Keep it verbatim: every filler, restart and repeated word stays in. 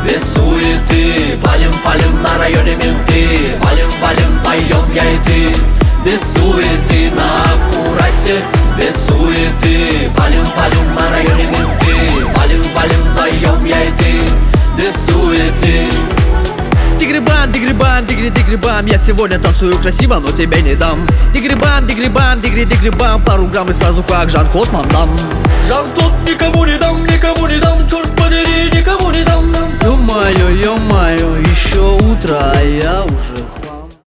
без суеты. Палим, палим, на районе менты. Валим, валим, поем я и ты. Без суеты, на аккурате, без суеты. Палим, палим, на районе менты. Валим, валим, поем я и ты. Без суеты. Дигрибан, дигрибан, дигри, дигрибан. Я сегодня танцую красиво, но тебе не дам. Дигрибан, дигрибан, дигри, дигрибан. Пару грамм и сразу как Жан-Клод Ван Дам. Жан-Клод никому не дам, никому не дам. Черт подери, никому не дам. Ё-моё, ё-моё, еще утро, а я